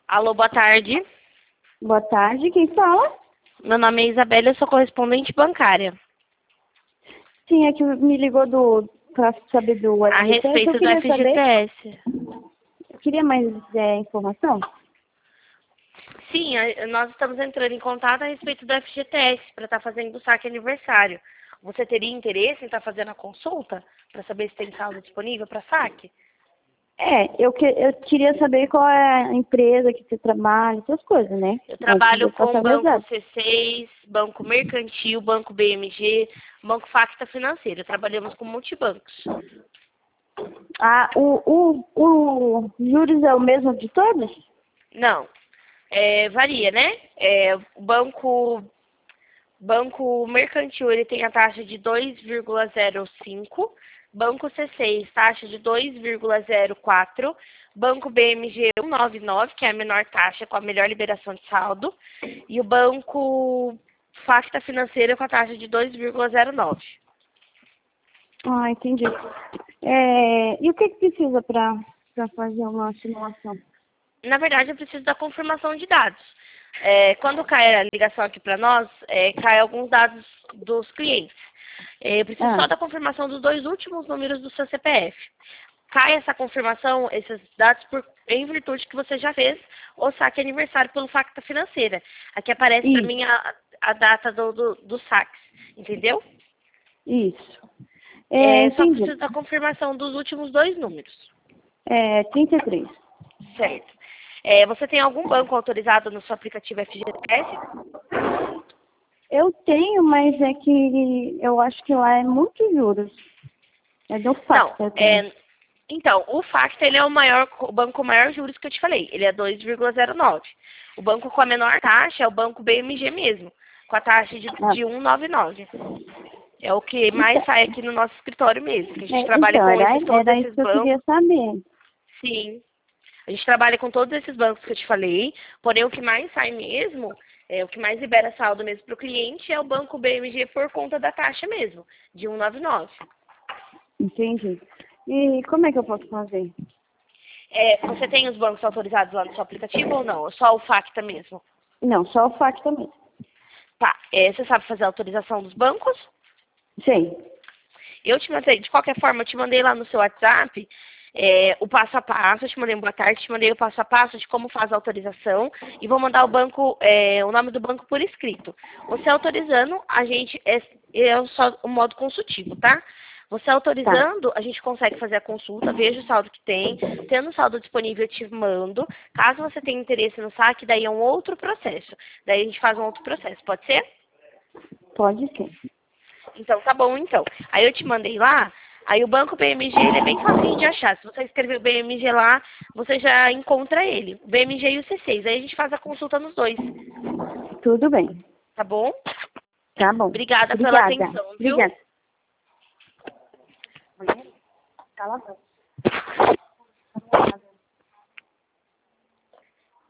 Alô, boa tarde. Boa tarde, quem fala? Meu nome é Isabela, eu sou correspondente bancária. Sim, é que me ligou para saber do A FGTS. respeito do FGTS. Eu queria mais informação. Sim, nós estamos entrando em contato a respeito do FGTS para estar fazendo o saque aniversário. Você teria interesse em estar fazendo a consulta para saber se tem saldo disponível para saque? Eu queria saber qual é a empresa que você trabalha, essas coisas, né? Eu Antes de trabalho eu com passar o meus Banco dados. C6, Banco Mercantil, Banco BMG, Banco Facta Financeira. Trabalhamos com multibancos. Ah, o juros é o mesmo de todos? Não, varia, né? O Banco Mercantil, ele tem a taxa de 2,05. Banco C6, taxa de 2,04. Banco BMG 199, que é a menor taxa, com a melhor liberação de saldo. E o Banco Facta Financeira com a taxa de 2,09. Ah, entendi. E o que precisa para fazer uma simulação? Na verdade, eu preciso da confirmação de dados. Quando cai a ligação aqui para nós, cai alguns dados dos clientes. Eu preciso só da confirmação dos 2 últimos números do seu CPF. Cai essa confirmação, esses dados, em virtude que você já fez o saque aniversário pelo Facta Financeira. Aqui aparece para mim a data do saque, entendeu? Isso. Só Entendi. preciso da confirmação dos últimos 2 números. 33. Certo. Você tem algum banco autorizado no seu aplicativo FGTS? Eu tenho, mas é que eu acho que lá é muito juros. É do Facta. Então, o Facta, ele é o banco com maior juros que eu te falei. Ele é 2,09. O banco com a menor taxa é o Banco BMG mesmo, com a taxa de 1,99. É o que mais sai aqui no nosso escritório mesmo. Que a gente trabalha com todos era esses isso que eu bancos. queria saber. Sim. A gente trabalha com todos esses bancos que eu te falei, porém o que mais sai mesmo, o que mais libera saldo mesmo para o cliente é o Banco BMG por conta da taxa mesmo, de 1,99. Entendi. E como é que eu posso fazer? Você tem os bancos autorizados lá no seu aplicativo ou não? Ou só o Facta mesmo? Não, só o Facta mesmo. Tá. Você sabe fazer a autorização dos bancos? Sei. Eu te mandei, de qualquer forma, eu te mandei lá no seu WhatsApp o passo a passo, eu te mandei um boa tarde, te mandei o passo a passo de como faz a autorização e vou mandar o nome do banco por escrito. Você autorizando, a gente só o modo consultivo, tá? Você autorizando, a gente consegue fazer a consulta, veja o saldo que tem. Tendo o saldo disponível, eu te mando. Caso você tenha interesse no saque, daí é um outro processo. Daí a gente faz um outro processo, pode ser? Pode ser. Então, tá bom, então. Aí eu te mandei lá, aí o Banco BMG, ele é bem facinho de achar. Se você escrever o BMG lá, você já encontra ele. O BMG e o C6. Aí a gente faz a consulta nos dois. Tudo bem. Tá bom? Tá bom. Obrigada pela atenção, viu? Obrigada. Cala a boca.